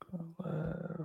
Uh,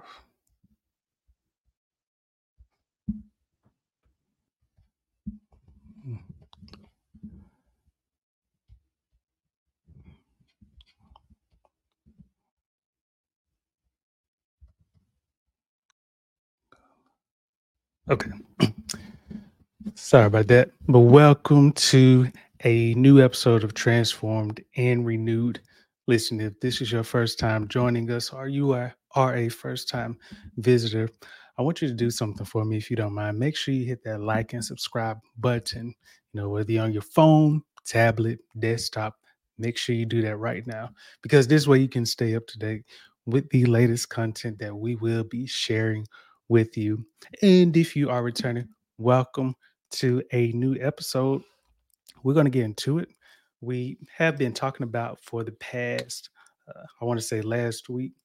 okay. Sorry about that. But welcome to a new episode of Transformed and Renewed. Listen, if this is your first time joining us or are a first time visitor, I want you to do something for me if you don't mind. Make sure you hit that like and subscribe button. Whether you're on your phone, tablet, desktop, make sure you do that right now because this way you can stay up to date with the latest content that we will be sharing with you. And if you are returning, welcome to a new episode. We're going to get into it. We have been talking about for the past, I want to say last week,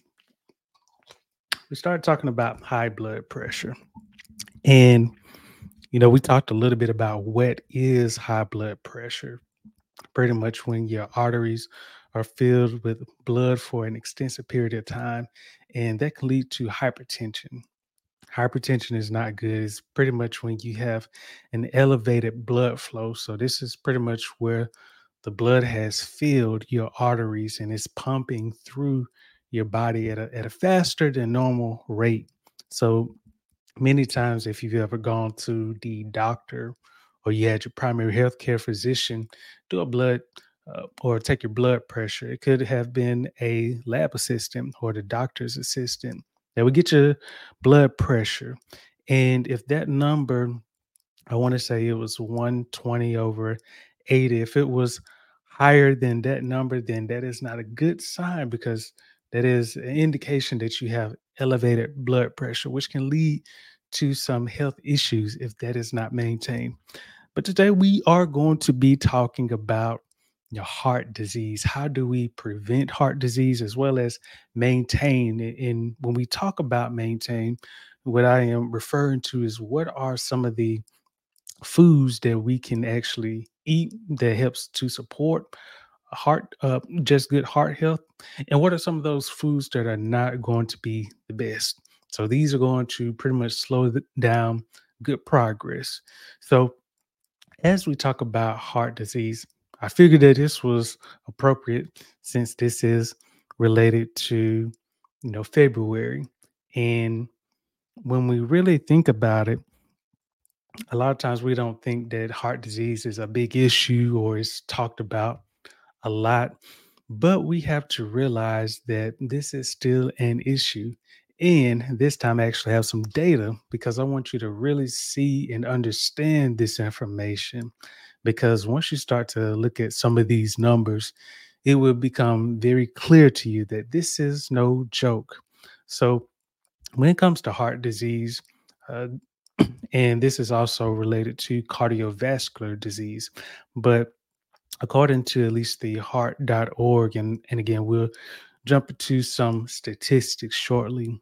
we started talking about high blood pressure. And, we talked a little bit about what is high blood pressure. Pretty much when your arteries are filled with blood for an extensive period of time, and that can lead to hypertension. Hypertension is not good. It's pretty much when you have an elevated blood flow. So this is pretty much where the blood has filled your arteries and is pumping through your body at a faster than normal rate. So many times, if you've ever gone to the doctor or you had your primary healthcare physician do a blood or take your blood pressure, it could have been a lab assistant or the doctor's assistant that would get your blood pressure. And if that number, I want to say it was 120 over 80, if it was higher than that number, then that is not a good sign because that is an indication that you have elevated blood pressure, which can lead to some health issues if that is not maintained. But today we are going to be talking about your heart disease. How do we prevent heart disease as well as maintain? And when we talk about maintain, what I am referring to is what are some of the foods that we can actually eat that helps to support heart just good heart health, and what are some of those foods that are not going to be the best. So these are going to pretty much slow down good progress. So as we talk about heart disease, I figured that this was appropriate since this is related to February. And when we really think about it, a lot of times we don't think that heart disease is a big issue or is talked about a lot, but we have to realize that this is still an issue. And this time I actually have some data because I want you to really see and understand this information. Because once you start to look at some of these numbers, it will become very clear to you that this is no joke. So, when it comes to heart disease, uh, and this is also related to cardiovascular disease, but according to at least the heart.org, and again, we'll jump into some statistics shortly,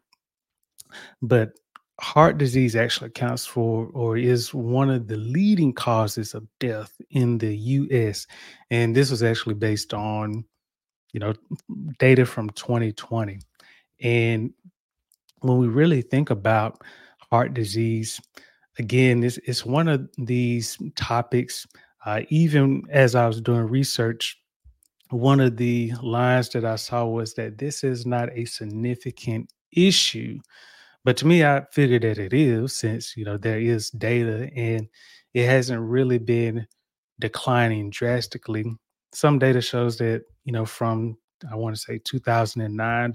but heart disease actually accounts for or is one of the leading causes of death in the US. And this was actually based on, you know, data from 2020. And when we really think about heart disease, again, it's one of these topics. Even as I was doing research, one of the lines that I saw was that this is not a significant issue. But to me, I figured that it is since, there is data and it hasn't really been declining drastically. Some data shows that, from I want to say 2009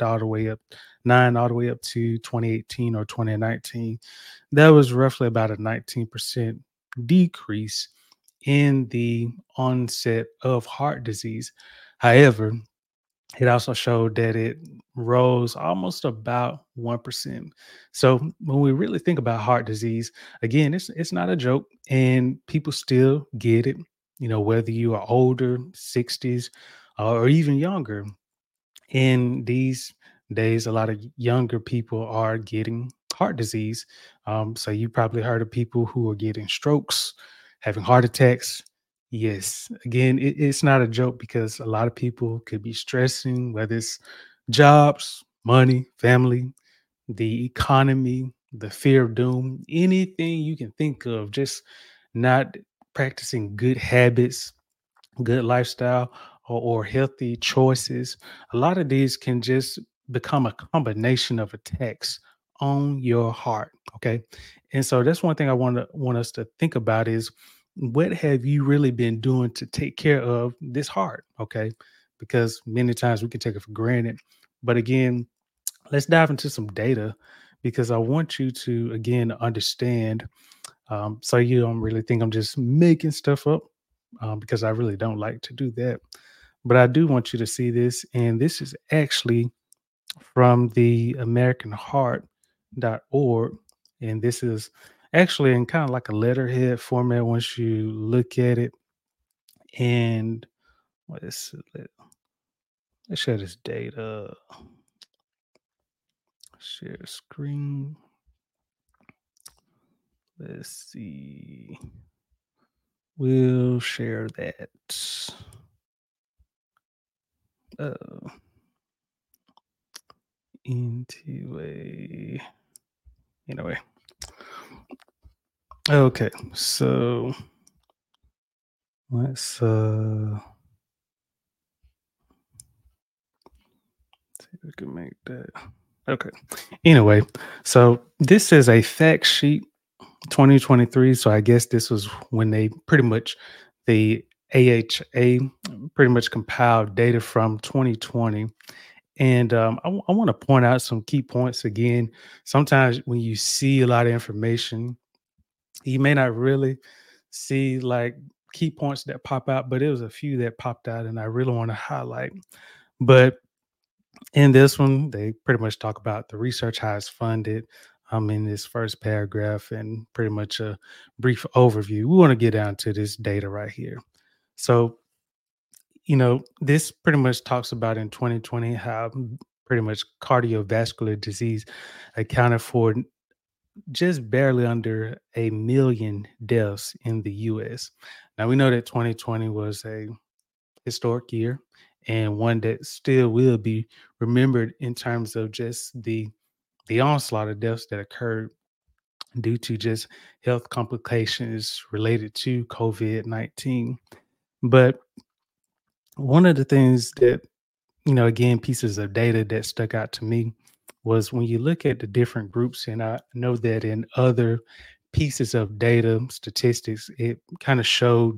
all the way up to 2018 or 2019, that was roughly about a 19% decrease in the onset of heart disease. However, it also showed that it rose almost about 1%. So when we really think about heart disease, again, it's not a joke and people still get it, whether you are older, 60s, or even younger. In these days, a lot of younger people are getting heart disease. So you probably heard of people who are getting strokes, having heart attacks. Yes, again, it's not a joke because a lot of people could be stressing, whether it's jobs, money, family, the economy, the fear of doom, anything you can think of, just not practicing good habits, good lifestyle, or healthy choices. A lot of these can just become a combination of attacks on your heart. Okay. And so that's one thing I want us to think about is what have you really been doing to take care of this heart? Okay. Because many times we can take it for granted. But again, let's dive into some data because I want you to again understand, so you don't really think I'm just making stuff up, because I really don't like to do that. But I do want you to see this, and this is actually from the AmericanHeart.org, and this is actually in kind of like a letterhead format once you look at it. And let's share this data. Share screen. Let's see. We'll share that. Uh, into a anyway. Okay, so let's see if we can make that. Okay. Anyway, so this is a fact sheet 2023. So I guess this was when they pretty much the AHA pretty much compiled data from 2020. And I want to point out some key points again. Sometimes when you see a lot of information, you may not really see like key points that pop out, but it was a few that popped out and I really want to highlight. But in this one, they pretty much talk about the research, how it's funded, in this first paragraph, and pretty much a brief overview. We want to get down to this data right here. So, this pretty much talks about in 2020 how pretty much cardiovascular disease accounted for just barely under a million deaths in the US. Now, we know that 2020 was a historic year and one that still will be remembered in terms of just the onslaught of deaths that occurred due to just health complications related to COVID-19. But one of the things that, again, pieces of data that stuck out to me was when you look at the different groups, and I know that in other pieces of data statistics, it kind of showed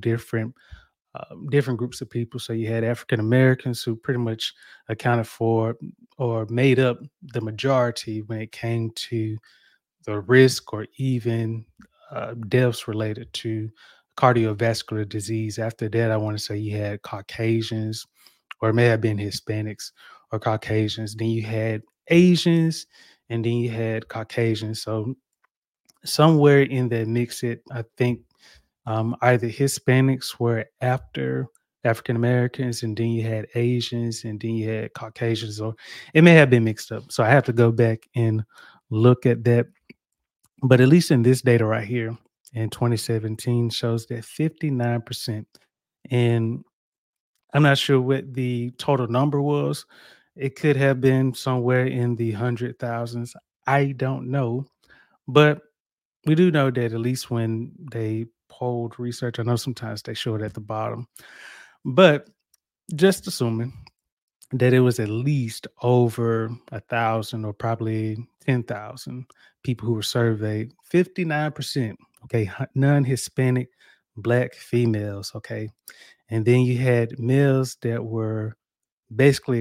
different groups of people. So you had African Americans who pretty much accounted for or made up the majority when it came to the risk or even deaths related to cardiovascular disease. After that, I want to say you had Caucasians, or it may have been Hispanics or Caucasians. Then you had Asians, and then you had Caucasians. So somewhere in that mix, I think either Hispanics were after African Americans, and then you had Asians, and then you had Caucasians, or it may have been mixed up. So I have to go back and look at that. But at least in this data right here in 2017 shows that 59%, and I'm not sure what the total number was. It could have been somewhere in the hundred thousands. I don't know. But we do know that at least when they polled research, I know sometimes they show it at the bottom, but just assuming that it was at least over 1,000 or probably 10,000 people who were surveyed, 59%, okay, non-Hispanic Black females, okay. And then you had males that were basically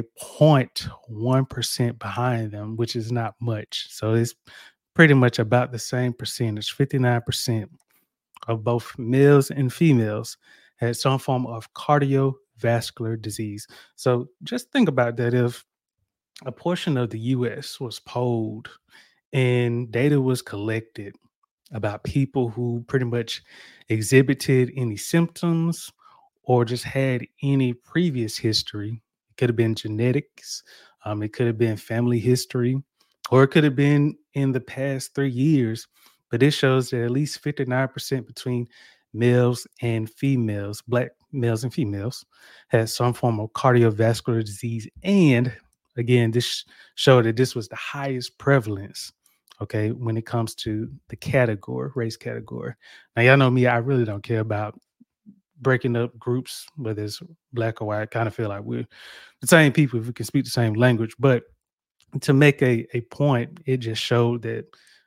0.1% behind them, which is not much. So it's pretty much about the same percentage. 59% of both males and females had some form of cardiovascular disease. So just think about that. If a portion of the US was polled and data was collected about people who pretty much exhibited any symptoms or just had any previous history. It could have been genetics, it could have been family history, or it could have been in the past 3 years. But this shows that at least 59% between males and females, Black males and females, had some form of cardiovascular disease. And again, this showed that this was the highest prevalence, okay, when it comes to the category, race category. Now, y'all know me, I really don't care about breaking up groups, whether it's black or white. I kind of feel like we're the same people if we can speak the same language. But to make a point, it just showed that,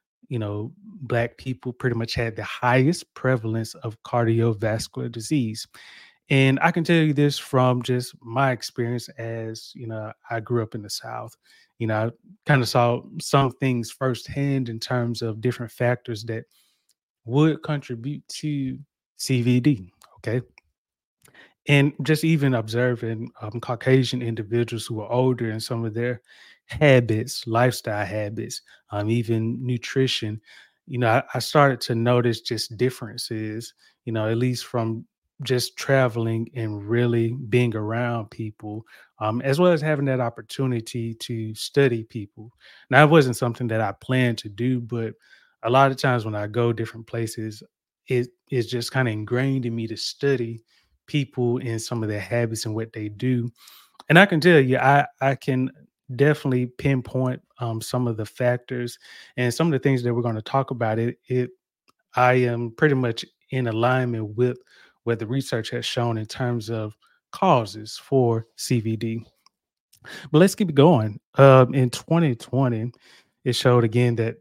black people pretty much had the highest prevalence of cardiovascular disease. And I can tell you this from just my experience as, I grew up in the South. I kind of saw some things firsthand in terms of different factors that would contribute to CVD. Okay. And just even observing Caucasian individuals who are older and some of their habits, lifestyle habits, even nutrition, I started to notice just differences, at least from just traveling and really being around people, as well as having that opportunity to study people. Now, it wasn't something that I planned to do, but a lot of times when I go different places, it is just kind of ingrained in me to study people and some of their habits and what they do. And I can tell you, I can definitely pinpoint some of the factors and some of the things that we're going to talk about. It I am pretty much in alignment with what the research has shown in terms of causes for CVD. But let's keep it going. In 2020, it showed again that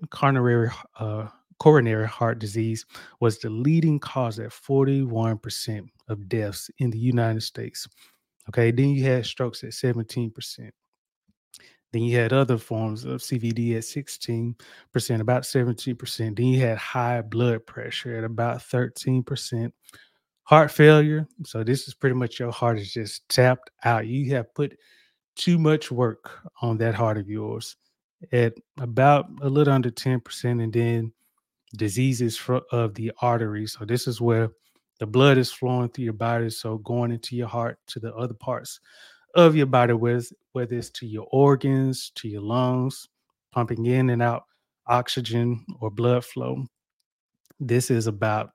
coronary heart disease was the leading cause at 41% of deaths in the United States. Okay, then you had strokes at 17%. Then you had other forms of CVD at 16%, about 17%. Then you had high blood pressure at about 13%. Heart failure. So this is pretty much your heart is just tapped out. You have put too much work on that heart of yours at about a little under 10%. And then diseases of the arteries. So this is where the blood is flowing through your body. So going into your heart to the other parts of your body, whether it's to your organs, to your lungs, pumping in and out oxygen or blood flow. This is about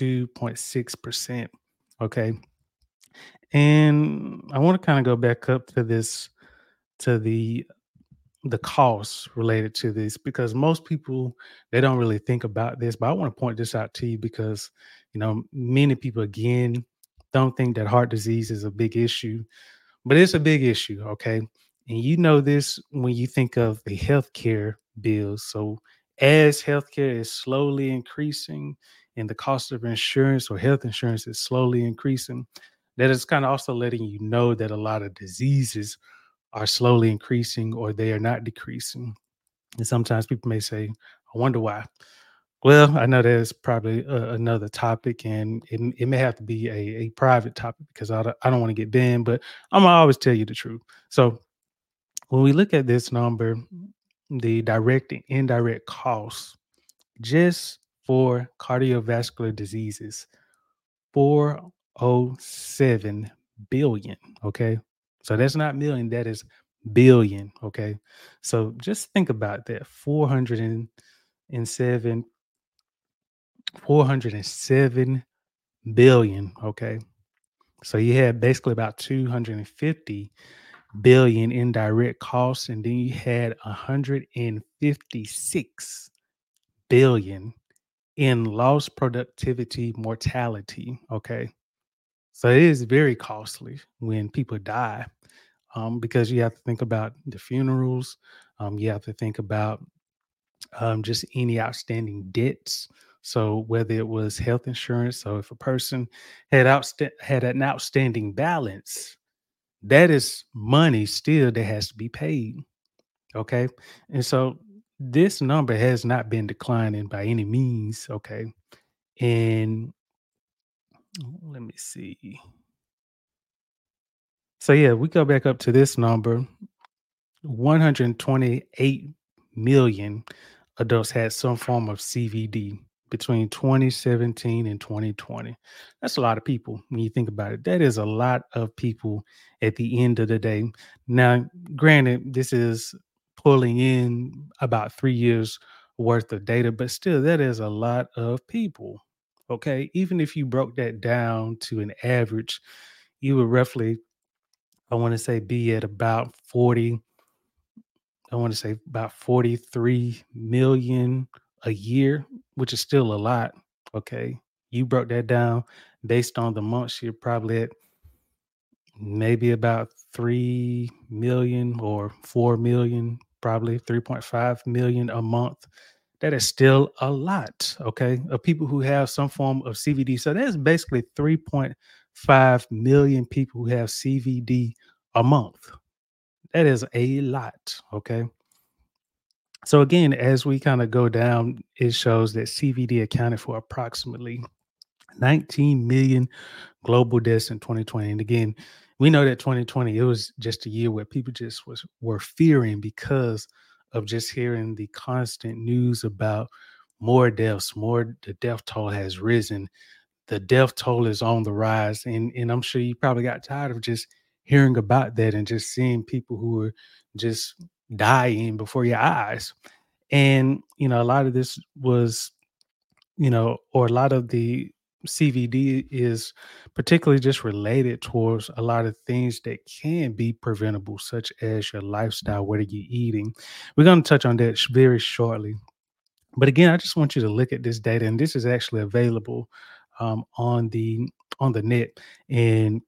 2.6%. Okay. And I want to kind of go back up to the costs related to this because most people they don't really think about this, but I want to point this out to you because many people again don't think that heart disease is a big issue, but it's a big issue. Okay. And you know this when you think of the healthcare bills. So as healthcare is slowly increasing and the cost of insurance or health insurance is slowly increasing, that is kind of also letting you know that a lot of diseases are slowly increasing or they are not decreasing. And sometimes people may say, I wonder why. Well, I know there's probably another topic, and it may have to be a private topic because I don't want to get banned, but I'm gonna always tell you the truth. So when we look at this number, the direct and indirect costs just for cardiovascular diseases 407 billion. Okay. So that's not million, that is billion. Okay. So just think about that 407, 407 billion. Okay. So you had basically about 250 billion in direct costs, and then you had 156 billion in lost productivity mortality. Okay. So it is very costly when people die, because you have to think about the funerals. You have to think about just any outstanding debts. So whether it was health insurance, so if a person had an outstanding balance, that is money still that has to be paid. Okay, and so this number has not been declining by any means. Okay, and let me see. So yeah, we go back up to this number. 128 million adults had some form of CVD between 2017 and 2020. That's a lot of people when you think about it. That is a lot of people at the end of the day. Now, granted, this is pulling in about 3 years worth of data, but still, that is a lot of people. Okay. Even if you broke that down to an average, you would roughly, I want to say, be at about 40. I want to say about 43 million a year, which is still a lot. Okay. You broke that down based on the months, you're probably at maybe about 3 million or 4 million, probably 3.5 million a month. That is still a lot, okay, of people who have some form of CVD. So that's basically 3.5 million people who have CVD a month. That is a lot, okay? So again, as we kind of go down, it shows that CVD accounted for approximately 19 million global deaths in 2020. And again, we know that 2020 it was just a year where people just were fearing because of just hearing the constant news about more deaths, more the death toll has risen, the death toll is on the rise, and I'm sure you probably got tired of just hearing about that and just seeing people who were just dying before your eyes. And a lot of this was or a lot of the CVD is particularly just related towards a lot of things that can be preventable, such as your lifestyle. What are you eating? We're going to touch on that very shortly. But again, I just want you to look at this data, and this is actually available on the net. And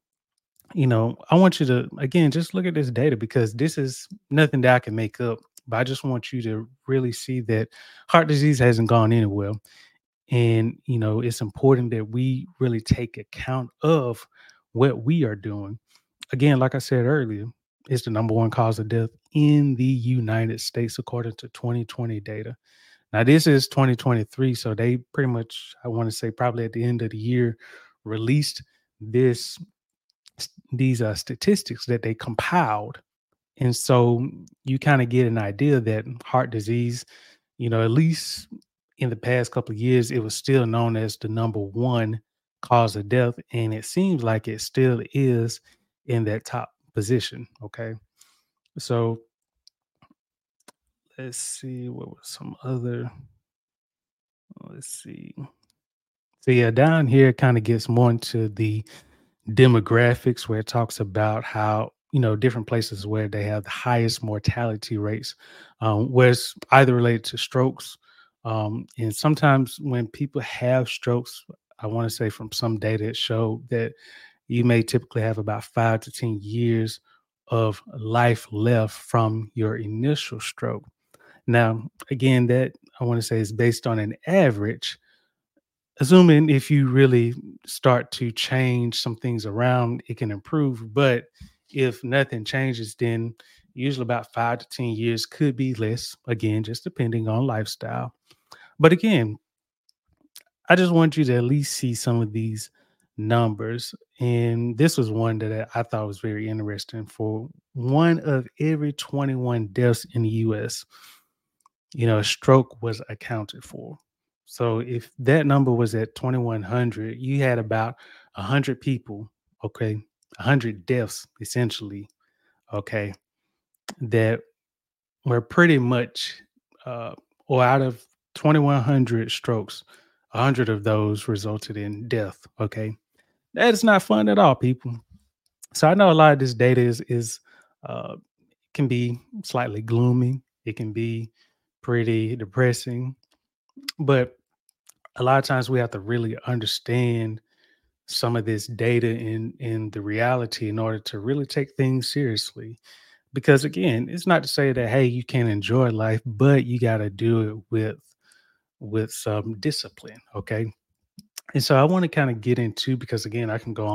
I want you to again just look at this data because this is nothing that I can make up. But I just want you to really see that heart disease hasn't gone anywhere, and it's important that we really take account of what we are doing. Again, like I said earlier, it's the number one cause of death in the United States according to 2020 data. Now this is 2023, so they pretty much, I want to say, probably at the end of the year released this these statistics that they compiled. And so you kind of get an idea that heart disease, at least in the past couple of years, it was still known as the number one cause of death. And it seems like it still is in that top position. Okay. So let's see what was some other, let's see. So yeah, down here it kind of gets more into the demographics where it talks about how different places where they have the highest mortality rates, where it's either related to strokes, and sometimes when people have strokes, I want to say from some data it showed that you may typically have about 5 to 10 years of life left from your initial stroke. Now again, that I want to say is based on an average, assuming if you really start to change some things around, it can improve. But if nothing changes, then usually about 5 to 10 years could be less, again, just depending on lifestyle. But again, I just want you to at least see some of these numbers. And this was one that I thought was very interesting. For one of every 21 deaths in the US, a stroke was accounted for. So if that number was at 2,100, you had about 100 people, okay, 100 deaths essentially, okay, that were pretty much, uh, or out of 2,100 strokes, 100 of those resulted in death, okay. That is not fun at all, people. So I know a lot of this data is uh, can be slightly gloomy. It can be pretty depressing, but a lot of times we have to really understand some of this data in the reality in order to really take things seriously. Because again, it's not to say that hey, you can't enjoy life, but you got to do it with some discipline. Okay. And so I want to kind of get into, because again,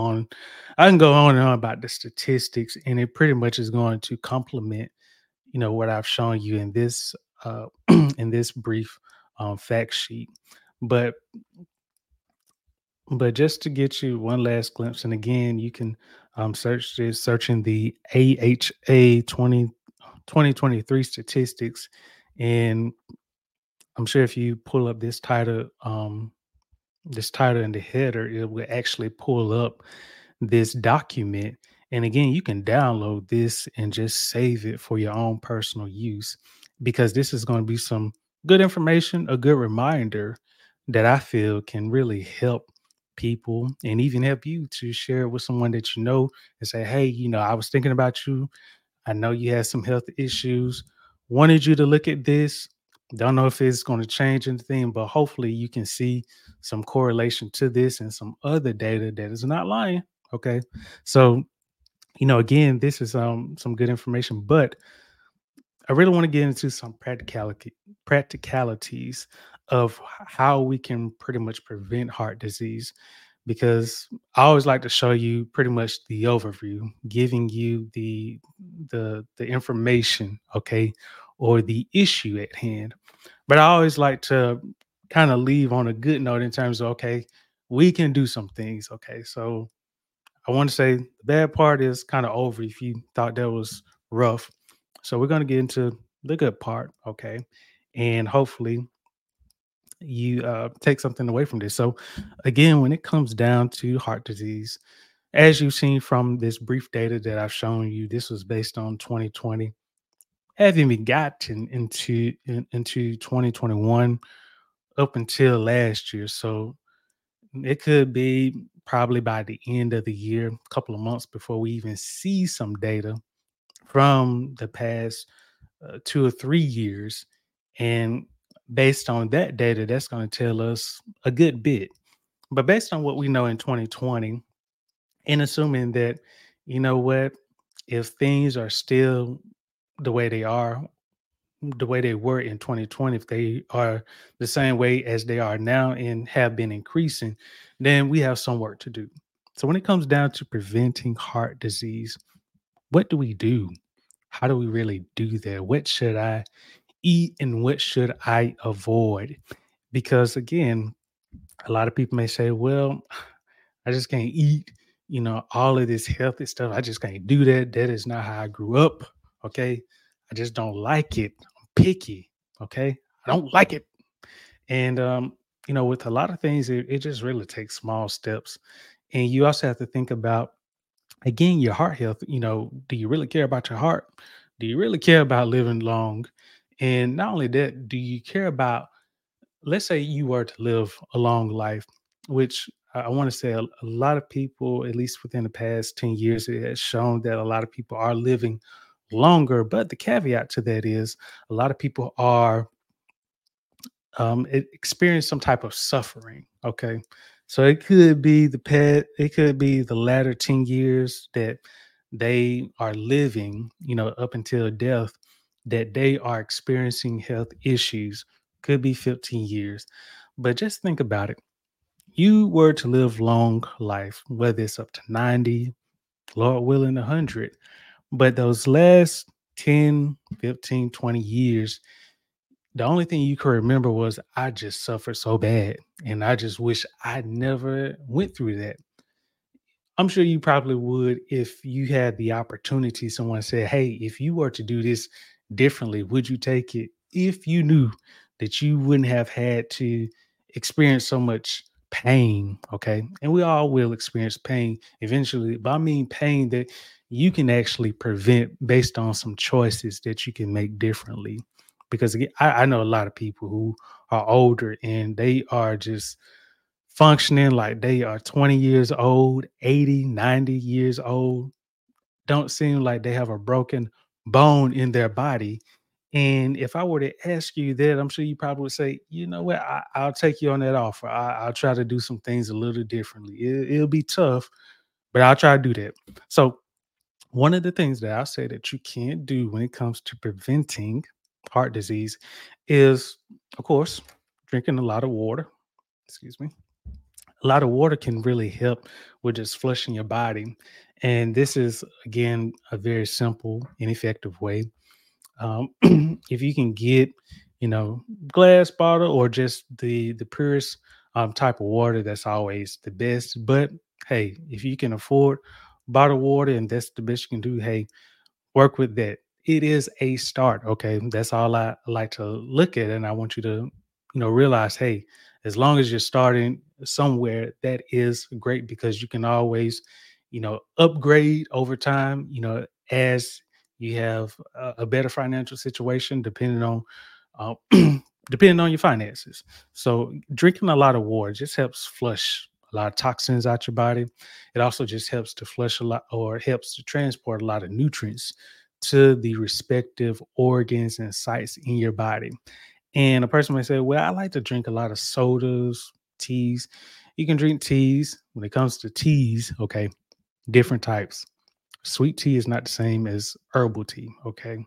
I can go on and on about the statistics, and it pretty much is going to complement, what I've shown you in this in this brief fact sheet. But just to get you one last glimpse, and again, you can search this searching the AHA 2023 statistics. And I'm sure if you pull up this title in the header, it will actually pull up this document. And again, you can download this and just save it for your own personal use, because this is going to be some good information, a good reminder that I feel can really help people and even help you to share it with someone that and say, hey, I was thinking about you. I know you had some health issues. wanted you to look at this. Don't know if it's going to change anything, but hopefully you can see some correlation to this and some other data that is not lying. Okay. So, again, this is some good information, but I really want to get into some practicalities of how we can pretty much prevent heart disease, because I always like to show you pretty much the overview, giving you the information, okay, or the issue at hand. But I always like to kind of leave on a good note in terms of, okay, we can do some things. Okay. So I want to say the bad part is kind of over if you thought that was rough. So we're going to get into the good part. Okay. And hopefully you take something away from this. So, again, when it comes down to heart disease, as you've seen from this brief data that I've shown you, this was based on 2020. Haven't even gotten into 2021 up until last year. So it could be probably by the end of the year, a couple of months before we even see some data from the past 2 or 3 years. And based on that data, that's going to tell us a good bit. But based on what we know in 2020, and assuming that, you know what, if things are still the way they are, the way they were in 2020, if they are the same way as they are now and have been increasing, then we have some work to do. So, when it comes down to preventing heart disease, what do we do? How do we really do that? What should I eat and what should I avoid? Because, again, a lot of people may say, well, I just can't eat, all of this healthy stuff. I just can't do that. That is not how I grew up. Okay. I just don't like it. I'm picky. Okay. I don't like it. And, with a lot of things, it just really takes small steps. And you also have to think about, again, your heart health. Do you really care about your heart? Do you really care about living long? And not only that, do you care about, let's say you were to live a long life, which I want to say a lot of people, at least within the past 10 years, it has shown that a lot of people are living longer. But the caveat to that is a lot of people are experience some type of suffering. Okay. So it could be it could be the latter 10 years that they are living, up until death, that they are experiencing health issues. Could be 15 years. But just think about it. You were to live long life, whether it's up to 90, Lord willing, 100. But those last 10, 15, 20 years, the only thing you could remember was, I just suffered so bad. And I just wish I never went through that. I'm sure you probably would if you had the opportunity. Someone said, hey, if you were to do this differently, would you take it? If you knew that you wouldn't have had to experience so much pain, okay? And we all will experience pain eventually, but I mean pain that you can actually prevent based on some choices that you can make differently. Because again, I know a lot of people who are older and they are just functioning like they are 20 years old, 80, 90 years old, don't seem like they have a broken bone in their body. And if I were to ask you that, I'm sure you probably would say, you know what, I'll take you on that offer. I'll try to do some things a little differently. It'll be tough, but I'll try to do that. So, one of the things that I say that you can't do when it comes to preventing heart disease is, of course, drinking a lot of water. Excuse me. A lot of water can really help with just flushing your body. And this is, again, a very simple and effective way. Um, if you can get, glass bottle or just the purest type of water, that's always the best. But hey, if you can afford bottled water and that's the best you can do, hey, work with that. It is a start. Okay. That's all I like to look at. And I want you to, realize, hey, as long as you're starting somewhere, that is great because you can always, upgrade over time, as you have a better financial situation, depending on, uh, depending on your finances. So drinking a lot of water just helps flush a lot of toxins out your body. It also just helps to flush a lot or helps to transport a lot of nutrients to the respective organs and sites in your body. And a person may say, well, I like to drink a lot of sodas, teas. You can drink teas. When it comes to teas, okay, different types. Sweet tea is not the same as herbal tea, okay?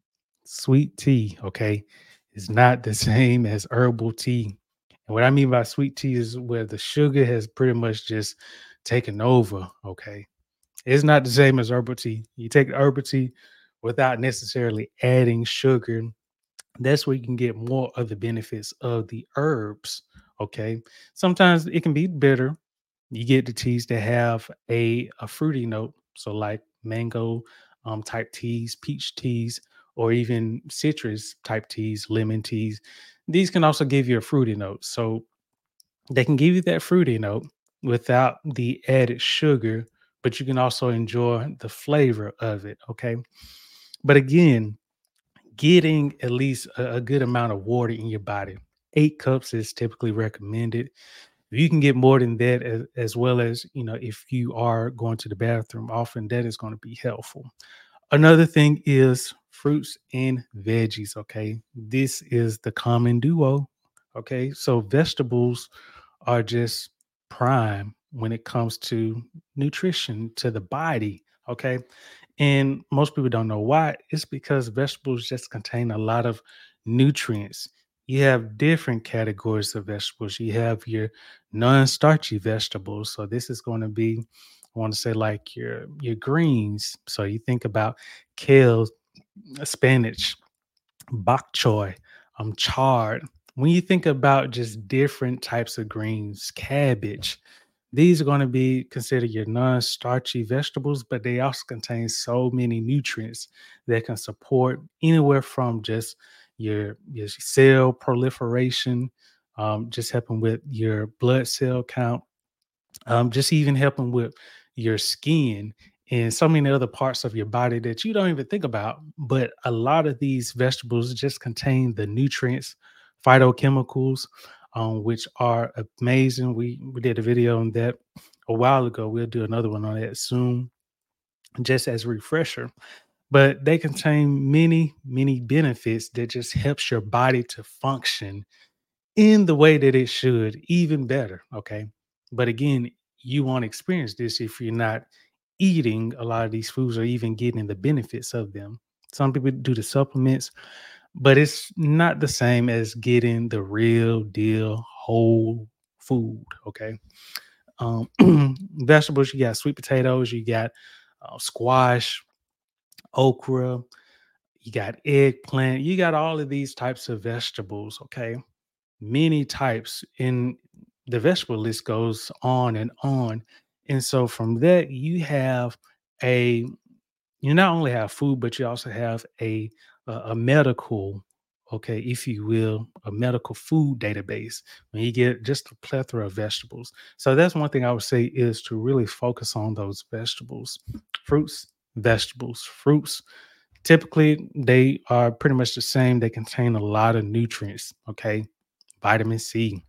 Sweet tea, okay, is not the same as herbal tea. And what I mean by sweet tea is where the sugar has pretty much just taken over, okay? It's not the same as herbal tea. You take herbal tea without necessarily adding sugar, that's where you can get more of the benefits of the herbs. Okay. Sometimes it can be bitter. You get the teas that have a fruity note. So like mango type teas, peach teas, or even citrus type teas, lemon teas. These can also give you a fruity note. So they can give you that fruity note without the added sugar, but you can also enjoy the flavor of it. Okay. But again, getting at least a good amount of water in your body. 8 cups is typically recommended. If you can get more than that, as well as, if you are going to the bathroom often, that is going to be helpful. Another thing is fruits and veggies. Okay. This is the common duo. Okay. So vegetables are just prime when it comes to nutrition to the body. Okay. And most people don't know why. It's because vegetables just contain a lot of nutrients. You have different categories of vegetables. You have your non-starchy vegetables. So this is going to be, I want to say, like your greens. So you think about kale, spinach, bok choy, chard. When you think about just different types of greens, cabbage, these are going to be considered your non-starchy vegetables, but they also contain so many nutrients that can support anywhere from just your cell proliferation, just helping with your blood cell count, just even helping with your skin and so many other parts of your body that you don't even think about. But a lot of these vegetables just contain the nutrients, phytochemicals, which are amazing. We did a video on that a while ago. We'll do another one on that soon, just as a refresher. But they contain many benefits that just helps your body to function in the way that it should, even better. Okay. But again, you won't experience this if you're not eating a lot of these foods or even getting the benefits of them. Some people do the supplements, but it's not the same as getting the real deal whole food. Okay. Um, vegetables, you got sweet potatoes, you got squash, okra, you got eggplant, you got all of these types of vegetables. Okay, many types, in the vegetable list goes on and on. And so from that, a you not only have food, but you also have a medical, okay, if you will, a medical food database when you get just a plethora of vegetables. So that's one thing I would say is to really focus on those vegetables, fruits, vegetables, fruits. Typically, they are pretty much the same. They contain a lot of nutrients. Okay, vitamin C.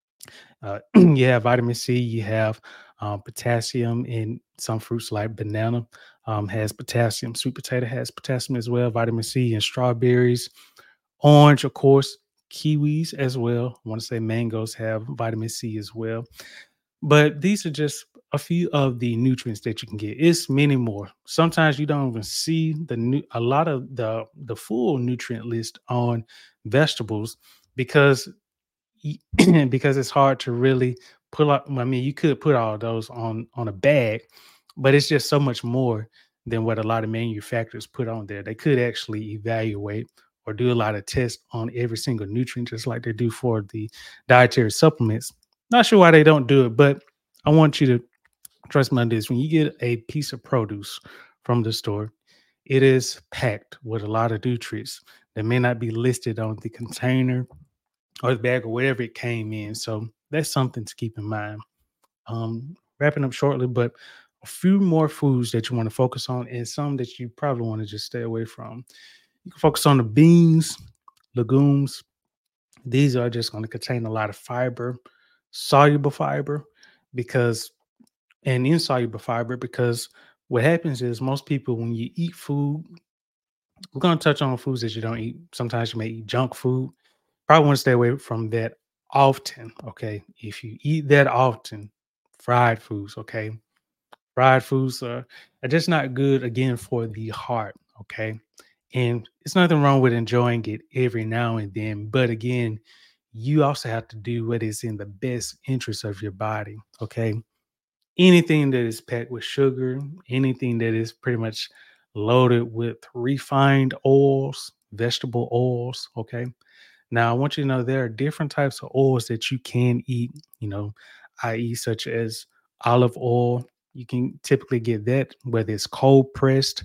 You have vitamin C. You have potassium in some fruits like banana has potassium. Sweet potato has potassium as well. Vitamin C in strawberries, orange, of course, kiwis as well. I want to say mangoes have vitamin C as well. But these are just a few of the nutrients that you can get. It's many more. Sometimes you don't even see a lot of the full nutrient list on vegetables because because it's hard to really pull up. I mean, you could put all those on a bag, but it's just so much more than what a lot of manufacturers put on there. They could actually evaluate or do a lot of tests on every single nutrient, just like they do for the dietary supplements. Not sure why they don't do it, but I want you to trust me on this. When you get a piece of produce from the store, it is packed with a lot of nutrients that may not be listed on the container or the bag or wherever it came in. So that's something to keep in mind. Wrapping up shortly, but a few more foods that you want to focus on and some that you probably want to just stay away from. You can focus on the beans, legumes. These are just going to contain a lot of fiber, soluble fiber, because and insoluble fiber, because what happens is most people when you eat food, We're going to touch on foods that you don't eat. Sometimes you may eat junk food. Probably want to stay away from that often. Okay. If you eat that often, fried foods, okay. Fried foods are just not good again for the heart. Okay. And it's nothing wrong with enjoying it every now and then. But again, you also have to do what is in the best interest of your body. Okay. Anything that is packed with sugar, anything that is pretty much loaded with refined oils, vegetable oils. Okay. Now, I want you to know there are different types of oils that you can eat, i.e., such as olive oil. You can typically get that whether it's cold pressed,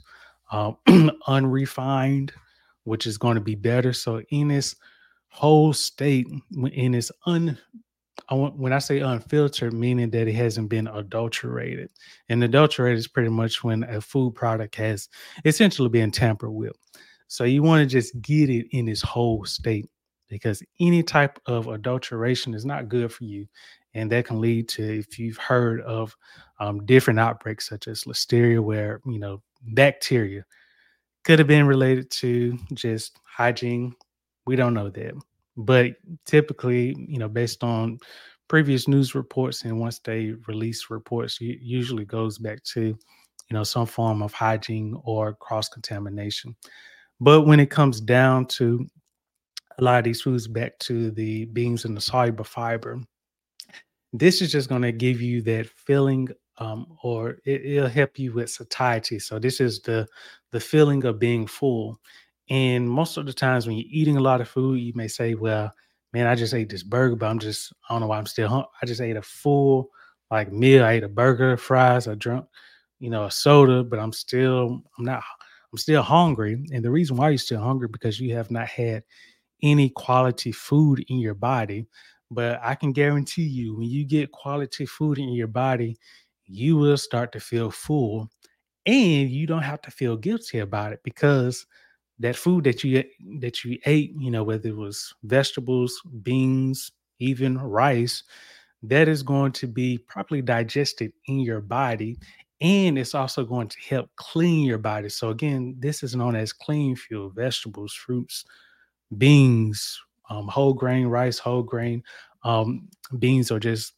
unrefined, which is going to be better. So, in its whole state, in its when I say unfiltered, meaning that it hasn't been adulterated. And adulterated is pretty much when a food product has essentially been tampered with. So you want to just get it in its whole state because any type of adulteration is not good for you. And that can lead to, if you've heard of different outbreaks such as listeria, where, bacteria could have been related to just hygiene. We don't know that. But typically, based on previous news reports and once they release reports, usually goes back to, some form of hygiene or cross contamination. But when it comes down to a lot of these foods, back to the beans and the soluble fiber, this is just going to give you that feeling, or it'll help you with satiety. So this is the feeling of being full. And most of the times when you're eating a lot of food, you may say, "Well, man, I just ate this burger, but I don't know why I'm still I just ate a full like meal. I ate a burger, fries, I drunk, a soda, but I'm still hungry." And the reason why you're still hungry because you have not had any quality food in your body. But I can guarantee you, when you get quality food in your body, you will start to feel full and you don't have to feel guilty about it because that food that you ate, whether it was vegetables, beans, even rice, that is going to be properly digested in your body and it's also going to help clean your body. So again, this is known as clean fuel: vegetables, fruits, beans, whole grain rice, whole grain beans, or just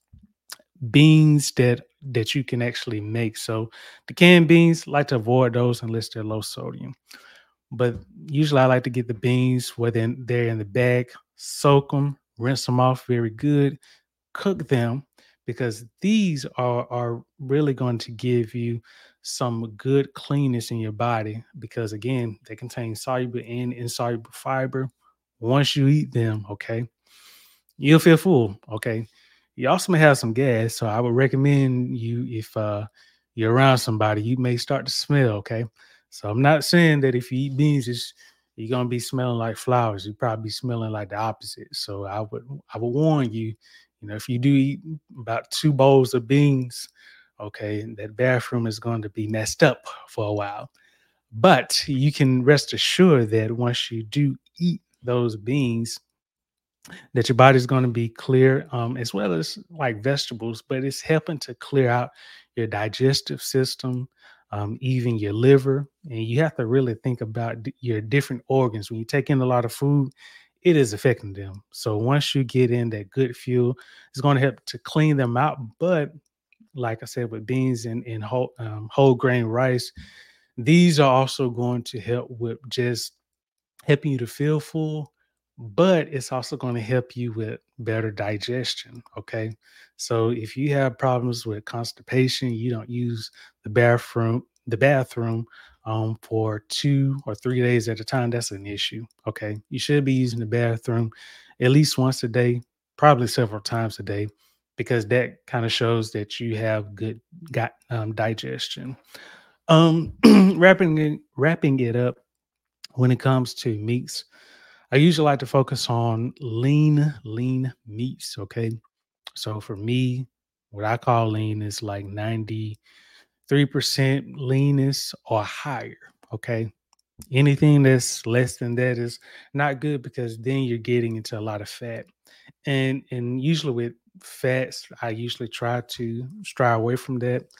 beans that you can actually make. So the canned beans, like to avoid those unless they're low sodium. But usually I like to get the beans, whether they're in the bag, soak them, rinse them off very good, cook them, because these are really going to give you some good cleanness in your body because again they contain soluble and insoluble fiber. Once you eat them, okay, you'll feel full. Okay. You also may have some gas. So I would recommend you, if you're around somebody, you may start to smell. Okay. So I'm not saying that if you eat beans, you're gonna be smelling like flowers. You probably be smelling like the opposite. So I would warn you, if you do eat about 2 bowls of beans, okay, that bathroom is going to be messed up for a while. But you can rest assured that once you do eat those beans, that your body's going to be clear, as well as like vegetables, but it's helping to clear out your digestive system, even your liver. And you have to really think about your different organs. When you take in a lot of food, it is affecting them. So once you get in that good fuel, it's going to help to clean them out. But like I said, with beans and whole grain rice, these are also going to help with just helping you to feel full, but it's also going to help you with better digestion. Okay. So if you have problems with constipation, you don't use the bathroom for 2 or 3 days at a time, that's an issue. Okay. You should be using the bathroom at least once a day, probably several times a day, because that kind of shows that you have good gut digestion. Wrapping it up, when it comes to meats, I usually like to focus on lean meats. Okay. So for me, what I call lean is like 93% leanness or higher. Okay. Anything that's less than that is not good because then you're getting into a lot of fat. And usually with fats, I usually try to stray away from that.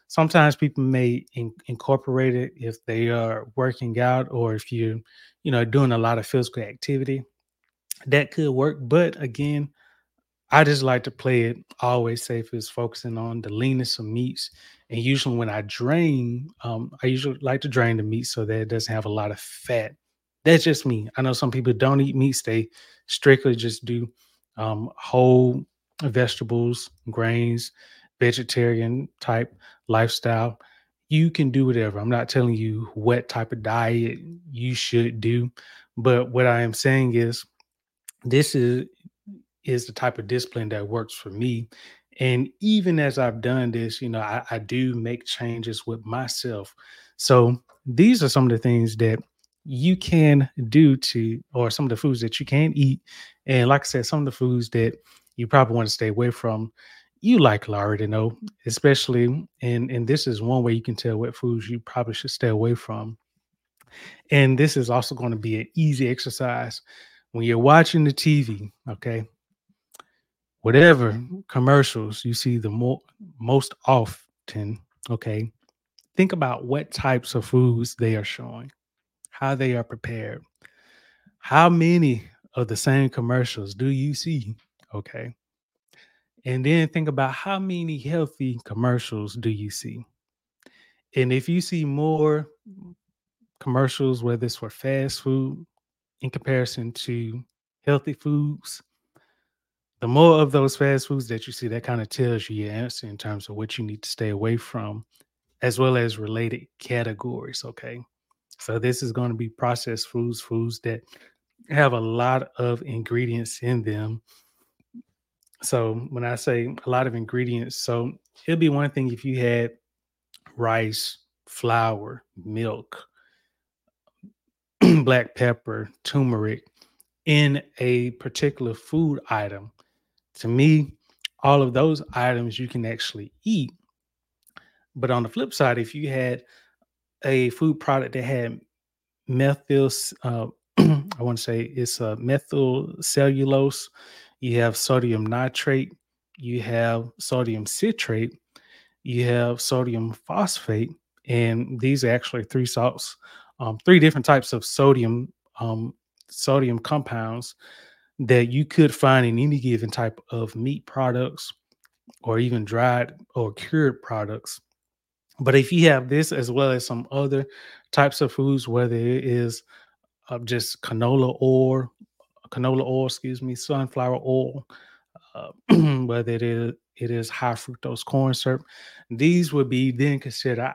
sometimes people may incorporate it if they are working out or if you're, doing a lot of physical activity. That could work. But again, I just like to play it always safe is focusing on the leanest of meats. And usually when I drain, I usually like to drain the meat so that it doesn't have a lot of fat. That's just me. I know some people don't eat meats, they strictly just do whole vegetables, grains, vegetarian type lifestyle. You can do whatever. I'm not telling you what type of diet you should do. But what I am saying is this is the type of discipline that works for me. And even as I've done this, I do make changes with myself. So these are some of the things that you can do or some of the foods that you can eat. And like I said, some of the foods that you probably want to stay away from, you likely already know, especially, and this is one way you can tell what foods you probably should stay away from. And this is also going to be an easy exercise when you're watching the TV, okay? Whatever commercials you see most often, okay, think about what types of foods they are showing, how they are prepared, how many of the same commercials do you see, okay, and then think about how many healthy commercials do you see. And if you see more commercials, whether it's for fast food in comparison to healthy foods, the more of those fast foods that you see, that kind of tells you your answer in terms of what you need to stay away from, as well as related categories. Okay. So this is going to be processed foods, foods that have a lot of ingredients in them. So when I say a lot of ingredients, so it'll be one thing if you had rice, flour, milk, black pepper, turmeric in a particular food item. To me, all of those items you can actually eat. But on the flip side, if you had a food product that had methyl, I want to say it's methyl cellulose, you have sodium nitrate, you have sodium citrate, you have sodium phosphate, and these are actually three salts, three different types of um, sodium compounds that you could find in any given type of meat products or even dried or cured products. But if you have this as well as some other types of foods, whether it is just canola oil, excuse me, sunflower oil, uh, whether it is high fructose corn syrup, these would be then considered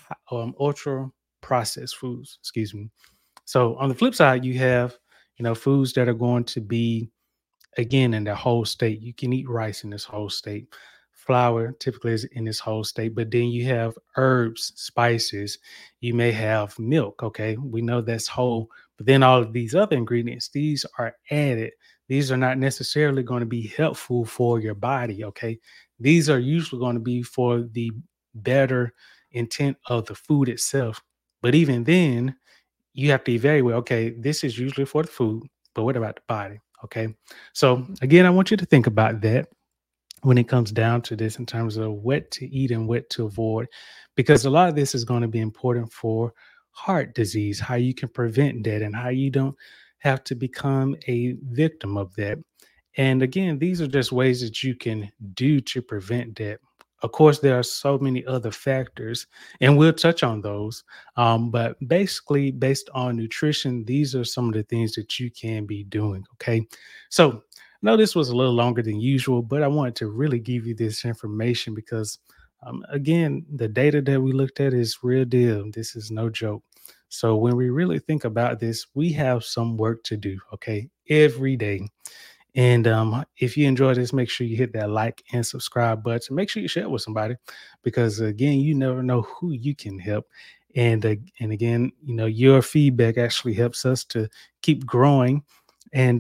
ultra processed foods. Excuse me. So on the flip side, you have foods that are going to be again in their whole state. You can eat rice in this whole state. Flour typically is in this whole state, but then you have herbs, spices. You may have milk. Okay, we know that's whole, but then all of these other ingredients, these are added. These are not necessarily going to be helpful for your body. Okay, these are usually going to be for the better intent of the food itself. But even then, you have to evaluate, okay, this is usually for the food, but what about the body? Okay. So again, I want you to think about that when it comes down to this in terms of what to eat and what to avoid, because a lot of this is going to be important for heart disease, how you can prevent that and how you don't have to become a victim of that. And again, these are just ways that you can do to prevent that. Of course, there are so many other factors, and we'll touch on those. But basically, based on nutrition, these are some of the things that you can be doing. Okay. So, I know this was a little longer than usual, but I wanted to really give you this information because, again, the data that we looked at is real deal. This is no joke. So, when we really think about this, we have some work to do. Okay. Every day. And if you enjoy this, make sure you hit that like and subscribe button. Make sure you share it with somebody because, again, you never know who you can help. And again, your feedback actually helps us to keep growing. And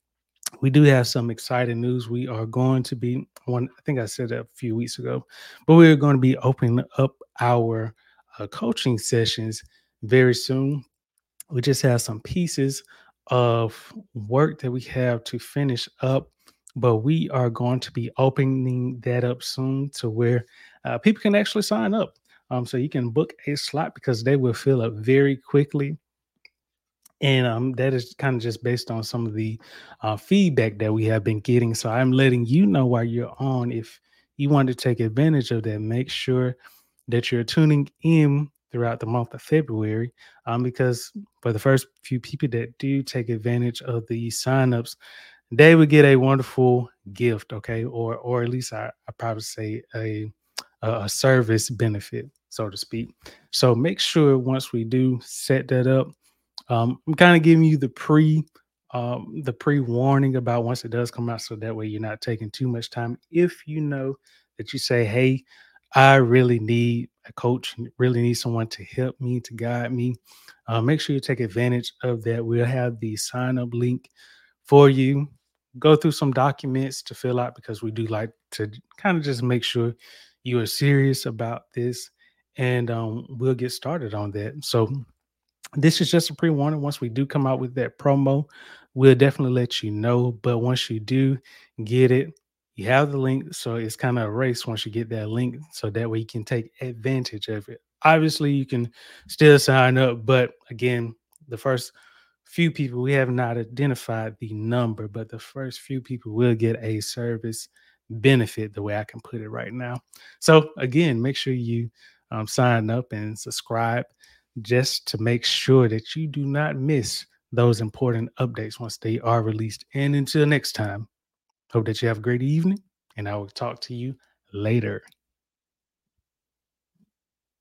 we do have some exciting news. We are going to be one. I think I said that a few weeks ago, but we're going to be opening up our coaching sessions very soon. We just have some pieces of work that we have to finish up, but we are going to be opening that up soon to where people can actually sign up. So you can book a slot because they will fill up very quickly, and that is kind of just based on some of the feedback that we have been getting. So I'm letting you know while you're on, if you want to take advantage of that, make sure that you're tuning in throughout the month of February, because for the first few people that do take advantage of the signups, they would get a wonderful gift, okay, or at least I probably say a service benefit, so to speak. So make sure once we do set that up, I'm kind of giving you the pre warning about once it does come out, so that way you're not taking too much time. If you know that you say, "Hey, I really need a coach, really need someone to help me, to guide me," make sure you take advantage of that. We'll have the sign up link for you. Go through some documents to fill out because we do like to kind of just make sure you are serious about this, and we'll get started on that. So this is just a pre-warning. Once we do come out with that promo, we'll definitely let you know. But once you do get it, you have the link. So it's kind of a race once you get that link. So that way you can take advantage of it. Obviously, you can still sign up. But again, the first few people, we have not identified the number, but the first few people will get a service benefit, the way I can put it right now. So again, make sure you sign up and subscribe just to make sure that you do not miss those important updates once they are released. And until next time, hope that you have a great evening, and I will talk to you later.